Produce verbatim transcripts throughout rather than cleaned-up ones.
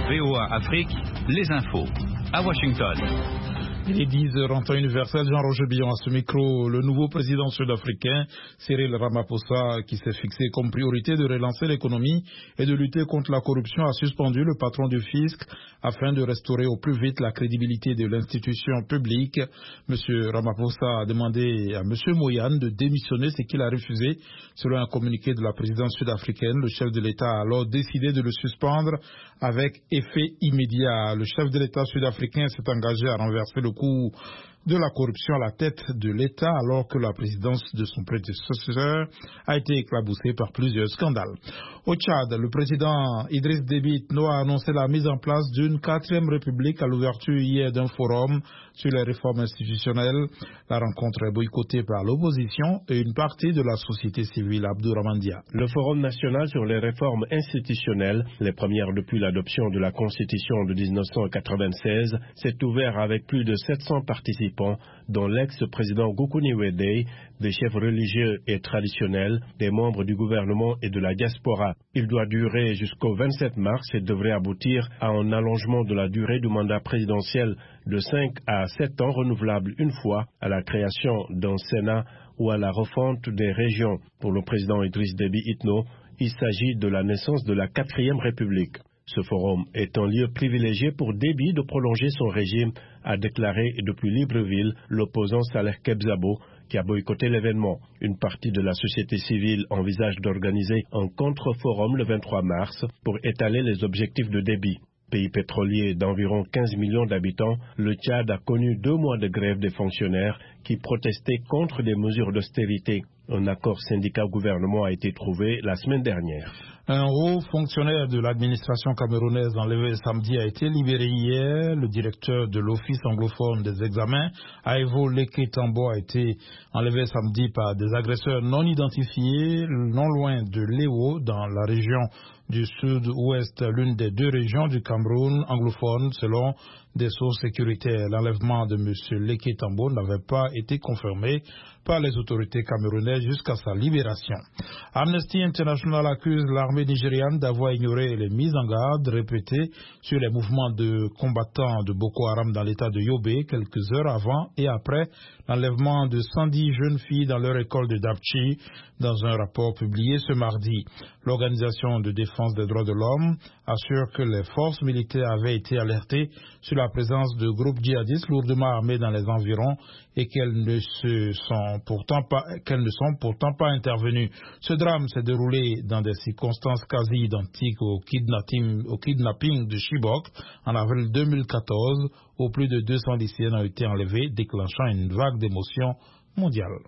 V O A Afrique, les infos. À Washington. Il est dix heures en temps universel. Jean-Roger Billon à ce micro. Le nouveau président sud-africain, Cyril Ramaphosa, qui s'est fixé comme priorité de relancer l'économie et de lutter contre la corruption, a suspendu le patron du fisc afin de restaurer au plus vite la crédibilité de l'institution publique. Monsieur Ramaphosa a demandé à Monsieur Moyane de démissionner, ce qu'il a refusé. Selon un communiqué de la présidence sud-africaine, le chef de l'État a alors décidé de le suspendre avec effet immédiat. Le chef de l'État sud-africain s'est engagé à renverser le cours de la corruption à la tête de l'État alors que la présidence de son prédécesseur a été éclaboussée par plusieurs scandales. Au Tchad, le président Idriss Déby Itno a annoncé la mise en place d'une quatrième république à l'ouverture hier d'un forum sur les réformes institutionnelles. La rencontre est boycottée par l'opposition et une partie de la société civile. Abdourahmane Dia. Le Forum national sur les réformes institutionnelles, les premières depuis l'adoption de la Constitution de mille neuf cent quatre-vingt-seize, s'est ouvert avec plus de sept cents participants, dont l'ex-président Goukouni Weddey, des chefs religieux et traditionnels, des membres du gouvernement et de la diaspora. Il doit durer jusqu'au vingt-sept mars et devrait aboutir à un allongement de la durée du mandat présidentiel de cinq à sept ans renouvelable une fois, à la création d'un Sénat ou à la refonte des régions. Pour le président Idriss Déby Itno, il s'agit de la naissance de la quatrième République. Ce forum est un lieu privilégié pour Déby de prolonger son régime, a déclaré depuis Libreville l'opposant Saleh Kebzabo, qui a boycotté l'événement. Une partie de la société civile envisage d'organiser un contre-forum le vingt-trois mars pour étaler les objectifs de Déby. Pays pétrolier d'environ quinze millions d'habitants, le Tchad a connu deux mois de grève des fonctionnaires qui protestaient contre des mesures d'austérité. Un accord syndicat-gouvernement a été trouvé la semaine dernière. Un haut fonctionnaire de l'administration camerounaise enlevé samedi a été libéré hier. Le directeur de l'Office anglophone des examens, Aevo Leke Tambo, a été enlevé samedi par des agresseurs non identifiés non loin de Léo, dans la région du sud-ouest, l'une des deux régions du Cameroun anglophone, selon des sources sécuritaires. L'enlèvement de M. Leke Tambo n'avait pas été confirmé par les autorités camerounaises jusqu'à sa libération. Amnesty International accuse l'armée nigériane d'avoir ignoré les mises en garde répétées sur les mouvements de combattants de Boko Haram dans l'état de Yobe quelques heures avant et après l'enlèvement de cent dix jeunes filles dans leur école de Dapchi. Dans un rapport publié ce mardi, l'Organisation de défense des droits de l'homme assure que les forces militaires avaient été alertées sur la présence de groupes djihadistes lourdement armés dans les environs et qu'elles ne se sont pourtant pas, qu'elles ne sont pourtant pas intervenues. Ce drame s'est déroulé dans des circonstances quasi identiques au kidnapping, au kidnapping de Chibok en avril deux mille quatorze, où plus de deux cents lycéens ont été enlevés, déclenchant une vague d'émotions mondiale.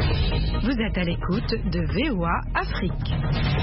Vous êtes à l'écoute de V O A Afrique.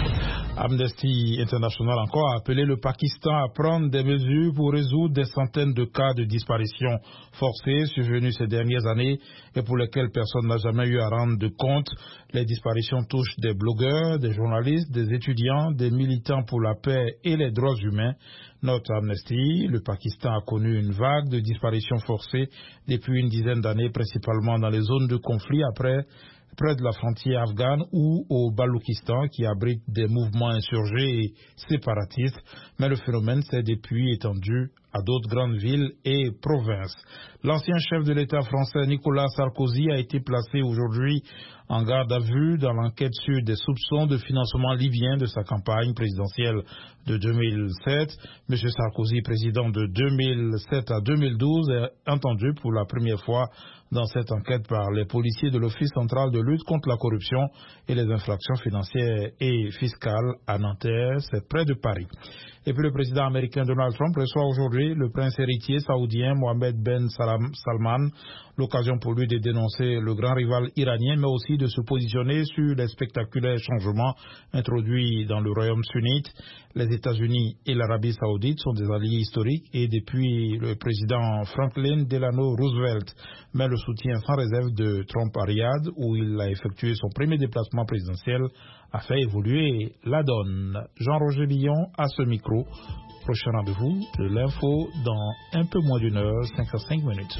Amnesty International encore a appelé le Pakistan à prendre des mesures pour résoudre des centaines de cas de disparition forcée survenus ces dernières années et pour lesquels personne n'a jamais eu à rendre de compte. Les disparitions touchent des blogueurs, des journalistes, des étudiants, des militants pour la paix et les droits humains. Note Amnesty, le Pakistan a connu une vague de disparitions forcées depuis une dizaine d'années, principalement dans les zones de conflit après près de la frontière afghane ou au Baloukistan qui abrite des mouvements insurgés et séparatistes, mais le phénomène s'est depuis étendu à d'autres grandes villes et provinces. L'ancien chef de l'État français Nicolas Sarkozy a été placé aujourd'hui en garde à vue dans l'enquête sur des soupçons de financement libyen de sa campagne présidentielle de deux mille sept. M. Sarkozy, président de deux mille sept à deux mille douze, est entendu pour la première fois dans cette enquête par les policiers de l'Office central de lutte contre la corruption et les infractions financières et fiscales à Nanterre, c'est près de Paris. Et puis le président américain Donald Trump reçoit aujourd'hui le prince héritier saoudien Mohammed Ben Salman, l'occasion pour lui de dénoncer le grand rival iranien, mais aussi de se positionner sur les spectaculaires changements introduits dans le royaume sunnite. Les États-Unis et l'Arabie saoudite sont des alliés historiques et depuis le président Franklin Delano Roosevelt, mais le soutien sans réserve de Trump à Riyad, où il a effectué son premier déplacement présidentiel, a fait évoluer la donne. Jean-Roger Billon à ce micro. Prochain rendez-vous de l'info dans un peu moins d'une heure, cinq à cinq minutes.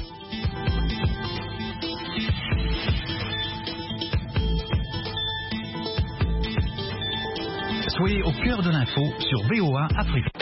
Soyez au cœur de l'info sur V O A Afrique.